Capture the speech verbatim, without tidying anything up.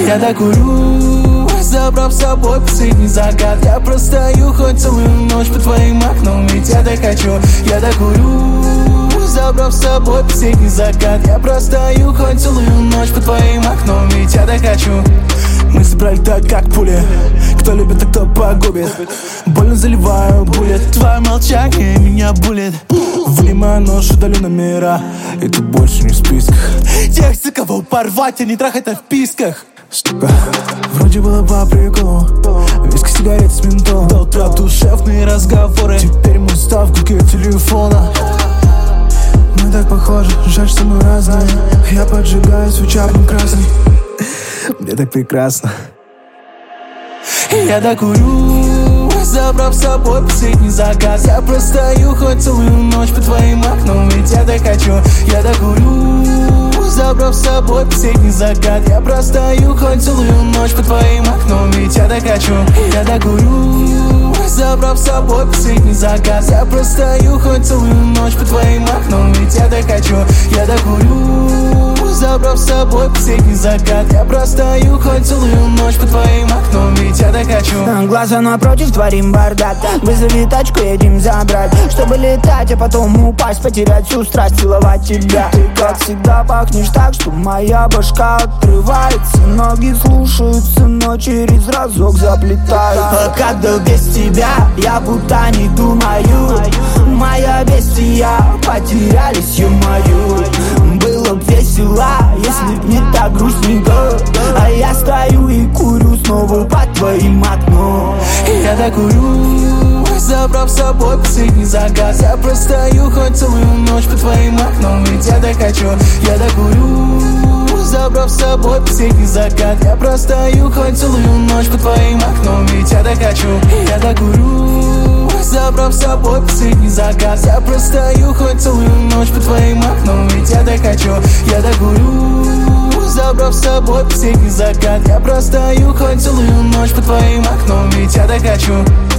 Я докурю, забрав с собой последний закат. Я простою хоть целую ночь под твоим окном, ведь я так хочу. Я докурю, забрав с собой последний закат. Я простою хоть целую ночь под твоим окном, ведь я так хочу. Мы собрали так, как пули. Кто любит, а кто погубит. Больно заливаю буллет. Твое молчание меня булит. Вынимаю нож, удалю номера, и ты больше не в списках тех, за кого порвать, а не трахать на вписках. Сука, вроде было по приколу. Виски, сигареты с ментолом. До утра душевные разговоры. Теперь мы став в телефона. Мы так похожи, жаль, что мы разные. Я поджигаю свеча красный. Мне так прекрасно. Я докурю, забрав с собой последний заказ. Я простою хоть целую ночь под твоим окном, ведь я так хочу. Я докурю, забрав с собой последний закат. Я простою хоть целую ночь под твоим окном, ведь я так хочу. Я докурю, забрав с собой последний заказ. Я простою хоть целую ночь под твоим окном, ведь я так хочу. Я докурю, забрав с собой последний закат. Я простою хоть целую ночь под твоим окном, ведь я так хочу. Глаза напротив, творим бардак. Вызови тачку, едем забрать, чтобы летать, а потом упасть, потерять всю страсть, целовать тебя. Ты, как всегда, пахнешь так, что моя башка отрывается. Ноги слушаются, но через разок заплетают. А как долго без тебя, я будто не думаю. Моя бестия, потерялись, ё-моё. Было б весело, если б не так грустненько. А я стою и курю снова под твоим окном. Я докурю, забрав с собой последний заказ. Я простою хоть целую ночь под твоим окном, ведь я так хочу. Я докурю, забрав с собой последний закат. Я простою хоть целую ночь под твоим окном, ведь я так хочу. Я докурю, забрав с собой последний заказ. Я простою хоть целую ночь под твоим окном, ведь я так хочу. Я докурю, забрав с собой последний закат. Я простою хоть целую ночь под твоим окном, ведь я так хочу.